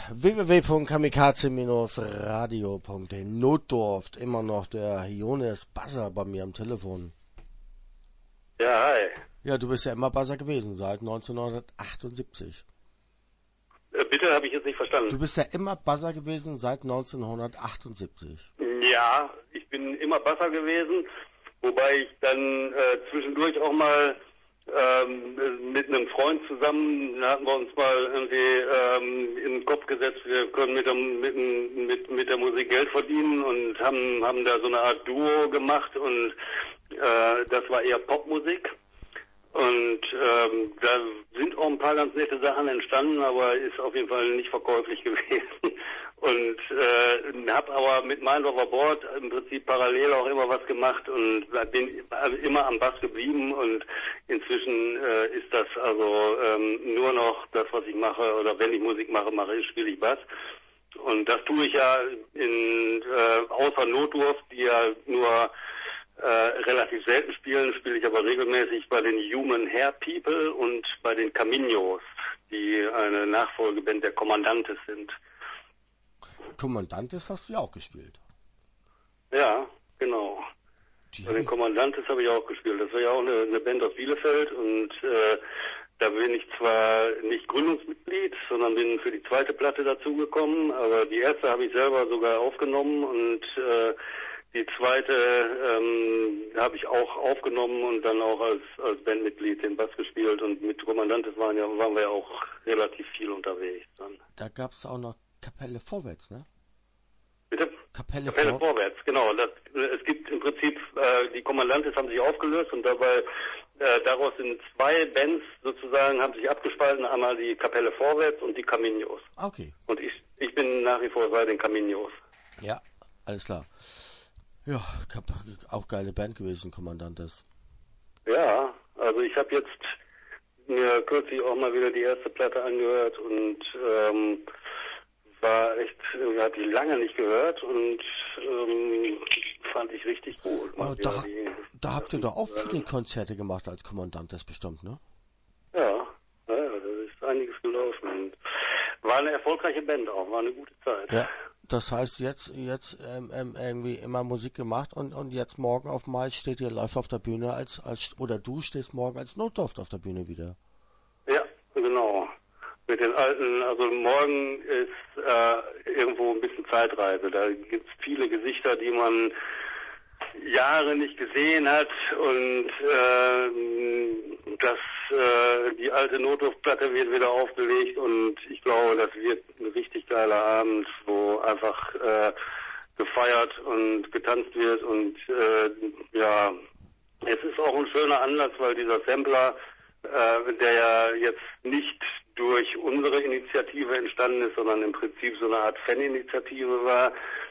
www.kamikaze-radio.de Notdurft, immer noch der Jonas Basser bei mir am Telefon. Ja, hi. Ja, du bist ja immer Basser gewesen, seit 1978. Bitte, habe ich jetzt nicht verstanden. Du bist ja immer Basser gewesen seit 1978. Ja, ich bin immer Basser gewesen, wobei ich dann zwischendurch auch mal mit einem Freund zusammen, da hatten wir uns mal irgendwie in den Kopf gesetzt, wir können mit der Musik Geld verdienen und haben da so eine Art Duo gemacht und das war eher Popmusik. Und da sind auch ein paar ganz nette Sachen entstanden, aber ist auf jeden Fall nicht verkäuflich gewesen. Und habe aber mit Mind Over Board im Prinzip parallel auch immer was gemacht und bin immer am Bass geblieben. Und inzwischen ist das also nur noch das, was ich mache, oder wenn ich Musik mache, spiele ich Bass. Und das tue ich ja außer Notdurft, die ja nur relativ selten spiele ich aber regelmäßig bei den Human Hair People und bei den Caminos, die eine Nachfolgeband der Kommandantes sind. Kommandantes hast du ja auch gespielt. Ja, genau. Bei den Kommandantes habe ich auch gespielt. Das war ja auch eine Band aus Bielefeld und da bin ich zwar nicht Gründungsmitglied, sondern bin für die zweite Platte dazugekommen, aber die erste habe ich selber sogar aufgenommen und die zweite habe ich auch aufgenommen und dann auch als Bandmitglied den Bass gespielt und mit Kommandantes waren wir ja auch relativ viel unterwegs dann. Da gab es auch noch Kapelle Vorwärts, ne? Bitte? Kapelle Vorwärts, genau. Es gibt im Prinzip, die Kommandantes haben sich aufgelöst und daraus sind zwei Bands sozusagen, haben sich abgespalten, einmal die Kapelle Vorwärts und die Caminos. Okay. Und ich bin nach wie vor bei den Caminos. Ja, alles klar. Ja, auch geile Band gewesen, Kommandantes. Ja, also ich habe jetzt mir kürzlich auch mal wieder die erste Platte angehört und war echt, hatte ich lange nicht gehört und fand ich richtig gut. Aber da habt ihr doch auch viele Konzerte gemacht als Kommandantes bestimmt, ne? Ja, da ist einiges gelaufen und war eine erfolgreiche Band auch, war eine gute Zeit. Ja. Das heißt, jetzt irgendwie immer Musik gemacht und jetzt morgen auf Mai steht ihr live auf der Bühne oder du stehst morgen als Notdurft auf der Bühne wieder. Ja, genau. Mit den alten, also morgen ist irgendwo ein bisschen Zeitreise. Da gibt es viele Gesichter, die man Jahre nicht gesehen hat und die alte Notdurftplatte wird wieder aufgelegt und ich glaube, das wird ein richtig geiler Abend, wo einfach gefeiert und getanzt wird und ja, es ist auch ein schöner Anlass, weil dieser Sampler, der ja jetzt nicht durch unsere Initiative entstanden ist, sondern im Prinzip so eine Art Faninitiative war,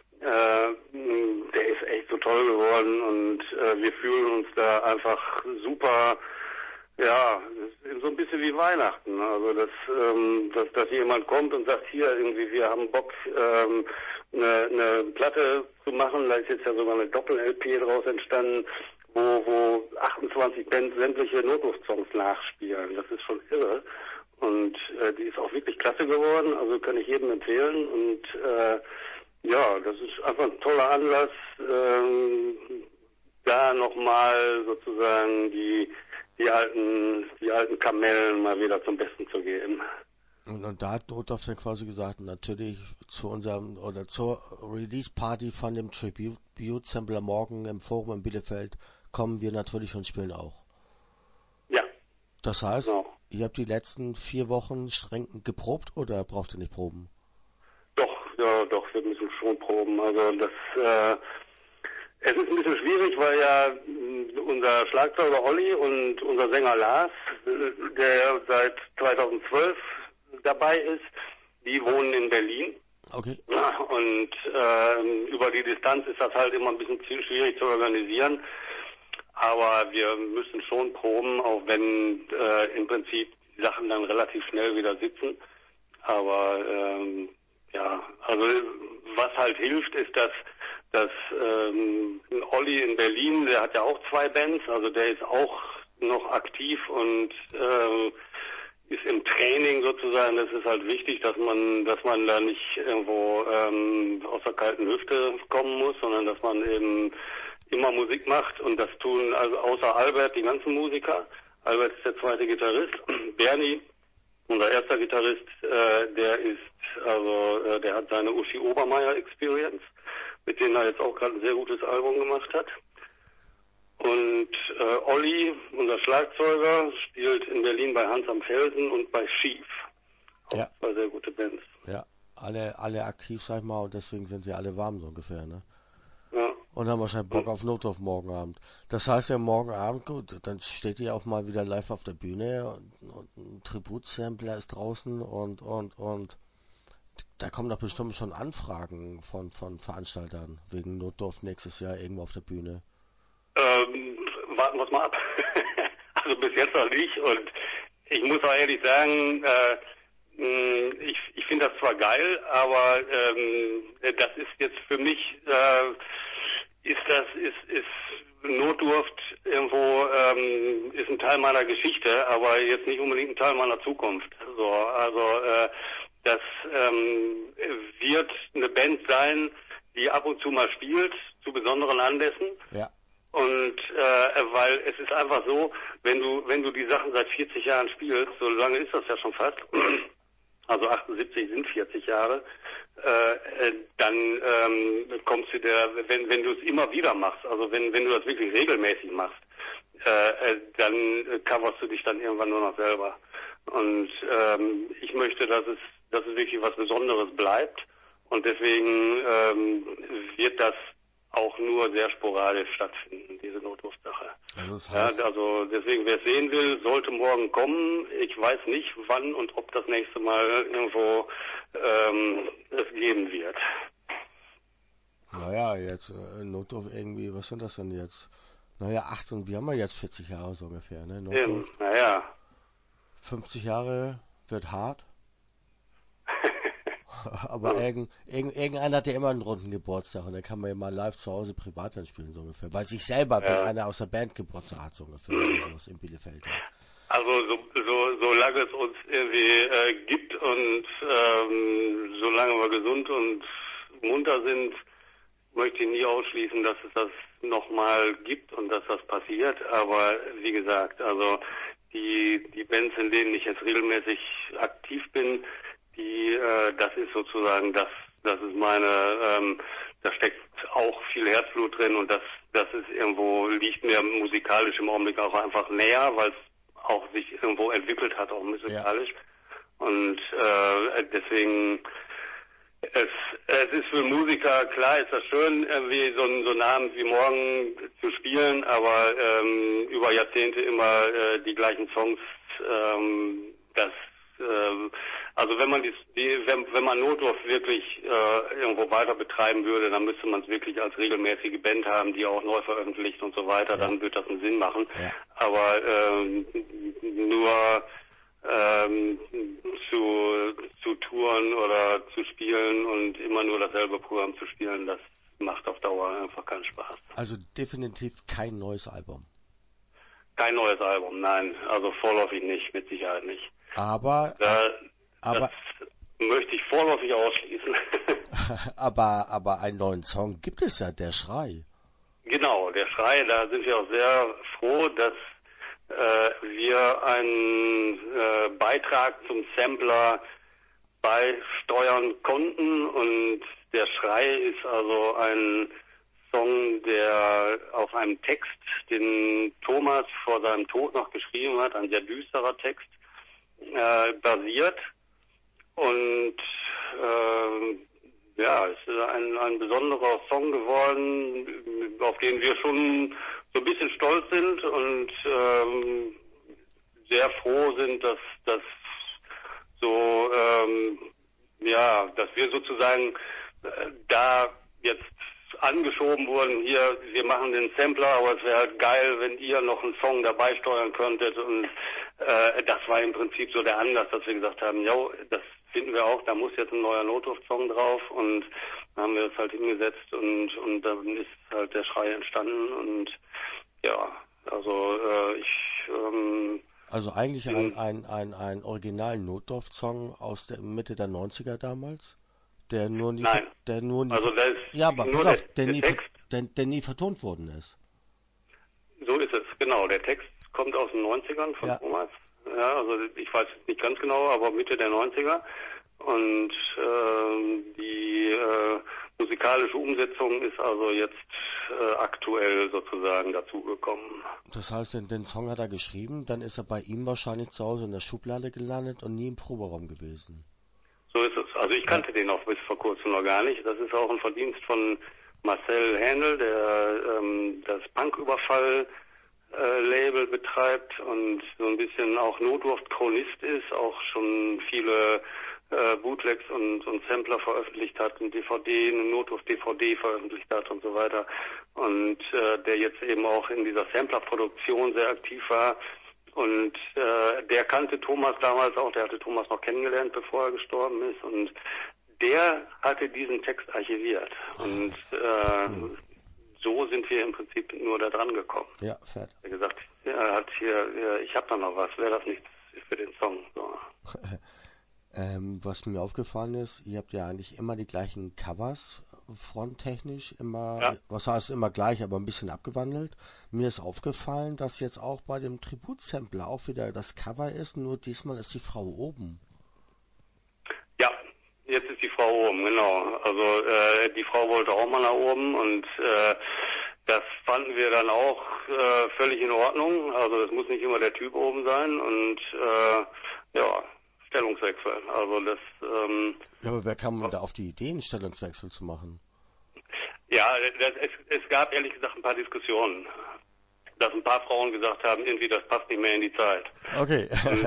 der ist echt so toll geworden und wir fühlen uns da einfach super, ja, so ein bisschen wie Weihnachten. Also dass jemand kommt und sagt, hier irgendwie, wir haben Bock, eine Platte zu machen, da ist jetzt ja sogar eine Doppel-LP draus entstanden, wo 28 Bands sämtliche Notdurft-Songs nachspielen. Das ist schon irre. Und die ist auch wirklich klasse geworden, also kann ich jedem empfehlen und ja, das ist einfach ein toller Anlass, da nochmal sozusagen die alten Kamellen mal wieder zum Besten zu geben. Und da hat Notdurft dann quasi gesagt, natürlich zur Release-Party von dem Tribute-Sampler morgen im Forum in Bielefeld kommen wir natürlich und spielen auch. Ja. Das heißt, genau. Ihr habt die letzten 4 Wochen streng geprobt oder braucht ihr nicht proben? Doch, wir müssen schon proben. Also es ist ein bisschen schwierig, weil ja unser Schlagzeuger Olli und unser Sänger Lars, der seit 2012 dabei ist, die wohnen in Berlin. Okay. Und über die Distanz ist das halt immer ein bisschen schwierig zu organisieren. Aber wir müssen schon proben, auch wenn im Prinzip die Sachen dann relativ schnell wieder sitzen. Aber ja, also was halt hilft, ist, dass Olli in Berlin, der hat ja auch 2 Bands, also der ist auch noch aktiv und ist im Training sozusagen, das ist halt wichtig, dass man da nicht irgendwo aus der kalten Hüfte kommen muss, sondern dass man eben immer Musik macht, und das tun also außer Albert die ganzen Musiker. Albert ist der zweite Gitarrist. Bernie, unser erster Gitarrist, der hat seine Uschi Obermeier Experience, mit denen er jetzt auch gerade ein sehr gutes Album gemacht hat. Und Olli, unser Schlagzeuger, spielt in Berlin bei Hans am Felsen und bei Schief. Auch Ja. zwei sehr gute Bands. Ja, alle aktiv, sag ich mal, und deswegen sind wir alle warm so ungefähr, ne? Ja. Und haben wahrscheinlich Bock auf Notdorf morgen Abend. Das heißt ja morgen Abend, gut, dann steht ihr auch mal wieder live auf der Bühne und ein Tributsampler ist draußen und da kommen doch bestimmt schon Anfragen von Veranstaltern wegen Notdorf nächstes Jahr irgendwo auf der Bühne. Warten wir es mal ab. Also bis jetzt noch nicht, und ich muss auch ehrlich sagen, ich finde das zwar geil, aber das ist jetzt für mich, ist Notdurft irgendwo, ist ein Teil meiner Geschichte, aber jetzt nicht unbedingt ein Teil meiner Zukunft. So, also das wird eine Band sein, die ab und zu mal spielt, zu besonderen Anlässen. Ja. Und weil es ist einfach so, wenn du die Sachen seit 40 Jahren spielst, so lange ist das ja schon fast, also 78 sind 40 Jahre, dann kommst du wenn du es immer wieder machst, also wenn du das wirklich regelmäßig machst, dann coverst du dich dann irgendwann nur noch selber. Und ich möchte, dass es wirklich was Besonderes bleibt, und deswegen wird das auch nur sehr sporadisch stattfinden, diese Notdurft-Sache. Also das heißt, ja, also deswegen, wer es sehen will, sollte morgen kommen. Ich weiß nicht, wann und ob das nächste Mal irgendwo es geben wird. naja, jetzt Notdorf irgendwie, was sind das denn jetzt? Naja, und wir haben ja jetzt 40 Jahre so ungefähr, ne? Notdorf, Naja. 50 Jahre wird hart. Aber irgendeiner hat ja immer einen runden Geburtstag, und da kann man ja mal live zu Hause privat dann spielen, so ungefähr. Weiß ich selber, wenn einer aus der Band Geburtstag hat, so ungefähr, oder sowas in Bielefeld. Ja. Also solange es uns irgendwie gibt und solange wir gesund und munter sind, möchte ich nie ausschließen, dass es das nochmal gibt und dass das passiert. Aber wie gesagt, also die Bands, in denen ich jetzt regelmäßig aktiv bin, das ist sozusagen das ist meine, da steckt auch viel Herzblut drin, und das ist irgendwo, liegt mir musikalisch im Augenblick auch einfach näher, weil es auch sich irgendwo entwickelt hat, auch musikalisch. Ja. Und deswegen, es ist für Musiker, klar ist das schön, irgendwie so einen Abend wie morgen zu spielen, aber über Jahrzehnte immer die gleichen Songs, also wenn man Notdurft wirklich irgendwo weiter betreiben würde, dann müsste man es wirklich als regelmäßige Band haben, die auch neu veröffentlicht und so weiter, dann wird das einen Sinn machen. Ja. Aber nur zu touren oder zu spielen und immer nur dasselbe Programm zu spielen, das macht auf Dauer einfach keinen Spaß. Also definitiv kein neues Album. Kein neues Album, nein. Also vorläufig nicht, mit Sicherheit nicht. Aber das möchte ich vorläufig ausschließen. aber einen neuen Song gibt es ja, der Schrei. Genau, der Schrei, da sind wir auch sehr froh, dass wir einen Beitrag zum Sampler beisteuern konnten, und der Schrei ist also ein Song, der auf einem Text, den Thomas vor seinem Tod noch geschrieben hat, ein sehr düsterer Text, basiert. Und es ist ein besonderer Song geworden, auf den wir schon so ein bisschen stolz sind und sehr froh sind, dass wir sozusagen da jetzt angeschoben wurden, hier, wir machen den Sampler, aber es wäre halt geil, wenn ihr noch einen Song dabei steuern könntet, und das war im Prinzip so der Anlass, dass wir gesagt haben, ja, das finden wir auch, da muss jetzt ein neuer Notdurft-Song drauf, und dann haben wir das halt hingesetzt, und dann ist halt der Schrei entstanden, und ja, also Also eigentlich ein originalen Notdurft-Song aus der Mitte der 90er damals, Nein, der nur nie, also da ja, ist aber nur pass auf, der Text. der nie vertont worden ist. So ist es, genau. Der Text kommt aus den 90ern von Ja, Thomas. Ja, also ich weiß es nicht ganz genau, aber Mitte der 90er. Und die musikalische Umsetzung ist also jetzt aktuell sozusagen dazugekommen. das heißt, den Song hat er geschrieben, dann ist er bei ihm wahrscheinlich zu Hause in der Schublade gelandet und nie im Proberaum gewesen. So ist es. Also ich Ja, kannte den auch bis vor kurzem noch gar nicht. Das ist auch ein Verdienst von Marcel Händel, der das Punküberfall Label betreibt und so ein bisschen auch Notdurft-Chronist ist, auch schon viele Bootlegs und Sampler veröffentlicht hat, eine Notdurft-DVD veröffentlicht hat und so weiter. Und der jetzt eben auch in dieser Samplerproduktion sehr aktiv war. Und der kannte Thomas damals auch, der hatte Thomas noch kennengelernt, bevor er gestorben ist. Und der hatte diesen Text archiviert. Und cool. so sind wir im Prinzip nur da dran gekommen. Ja, fett. Er hat gesagt, er hat hier, ich habe da noch was, wäre das nichts für den Song. So. Was mir aufgefallen ist, ihr habt ja eigentlich immer die gleichen Covers, fronttechnisch immer, Ja, was heißt immer gleich, aber ein bisschen abgewandelt. Mir ist aufgefallen, dass jetzt auch bei dem Tributsampler auch wieder das Cover ist, nur diesmal ist die Frau oben. ja, jetzt ist die Frau oben, genau. Also die Frau wollte auch mal nach oben und das fanden wir dann auch völlig in Ordnung. Also es muss nicht immer der Typ oben sein und ja, Stellungswechsel. Also das Ja, aber wer kam da auf die Idee, einen Stellungswechsel zu machen? ja, es gab ehrlich gesagt ein paar Diskussionen, dass ein paar Frauen gesagt haben, irgendwie das passt nicht mehr in die Zeit. Okay. Und,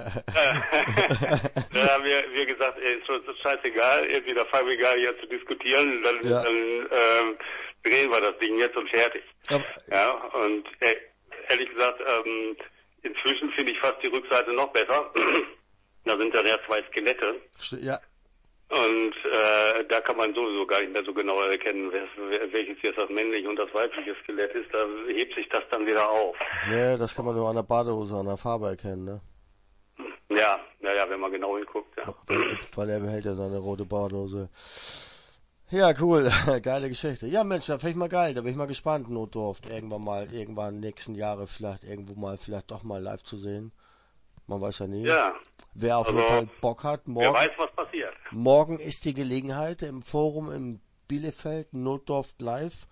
da haben wir gesagt, ey, ist das scheißegal, irgendwie da fangen wir gar nicht an zu diskutieren, dann Ja, drehen wir das Ding jetzt und fertig. aber, Ja, und ehrlich gesagt, inzwischen finde ich fast die Rückseite noch besser. Da sind dann ja zwei Skelette. ja, Und da kann man sowieso gar nicht mehr so genau erkennen, welches jetzt das männliche und das weibliche Skelett ist. Da hebt sich das dann wieder auf. ne, das kann man nur an der Badehose, an der Farbe erkennen, ne? Ja, naja, wenn man genau hinguckt, ja. Weil er behält ja seine rote Badehose. Ja, cool. Geile Geschichte. Ja, Mensch, da finde ich mal geil. Da bin ich mal gespannt, Notdurft irgendwann nächsten Jahre vielleicht irgendwo mal, vielleicht doch mal live zu sehen. Man weiß ja nie. Ja, Wer auf jeden also Fall Bock hat, wer weiß, was passiert. morgen ist die Gelegenheit im Forum in Bielefeld, Notdurft live.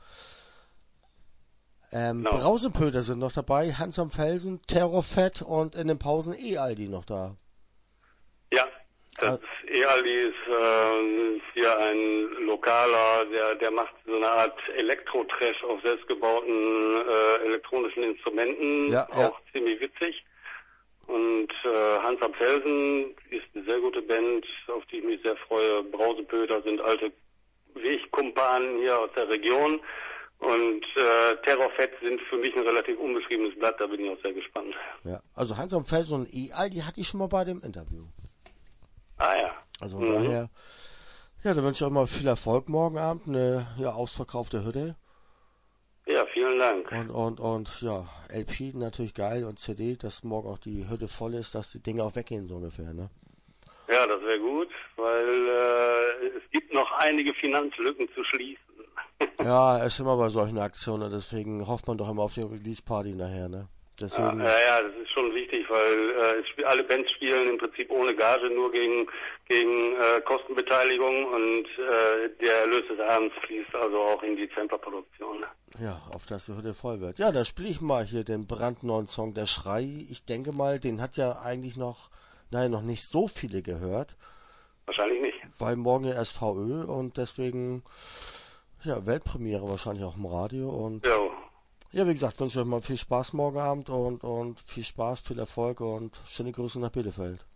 Genau. Brausepöder sind noch dabei, Hans am Felsen, Terrorfett und in den Pausen Aldi noch da. Ja, das Aldi ist hier ein Lokaler, der macht so eine Art Elektro-Trash auf selbstgebauten elektronischen Instrumenten, Ja, auch ziemlich witzig. Und Hans am Felsen ist eine sehr gute Band, auf die ich mich sehr freue. Brausepöder sind alte Wegkumpanen hier aus der Region. Und Terrorfett sind für mich ein relativ unbeschriebenes Blatt, da bin ich auch sehr gespannt. Ja, also Hans am Felsen und Aldi hatte ich schon mal bei dem Interview. Ah ja. Also von daher, ja, da wünsche ich euch mal viel Erfolg morgen Abend, eine ausverkaufte Hütte. Ja, vielen Dank. Und ja, LP natürlich geil und CD, dass morgen auch die Hütte voll ist, dass die Dinge auch weggehen, so ungefähr, ne? Ja, das wäre gut, weil es gibt noch einige Finanzlücken zu schließen. Ja, ist immer bei solchen Aktionen, deswegen hofft man doch immer auf die Release-Party nachher, ne? Deswegen. Ja, das ist schon wichtig, weil alle Bands spielen im Prinzip ohne Gage, nur gegen Kostenbeteiligung und der Erlös des Abends fließt also auch in die Samplerproduktion. Ja, auf dass die Hütte voll wird. Ja, da spiele ich mal hier den brandneuen Song Der Schrei. Ich denke mal, den hat ja eigentlich noch nicht so viele gehört. Wahrscheinlich nicht. Weil morgen ja SVÖ und deswegen, ja, Weltpremiere wahrscheinlich auch im Radio und Jo. ja, wie gesagt, wünsche ich euch mal viel Spaß morgen Abend und viel Spaß, viel Erfolg und schöne Grüße nach Bielefeld.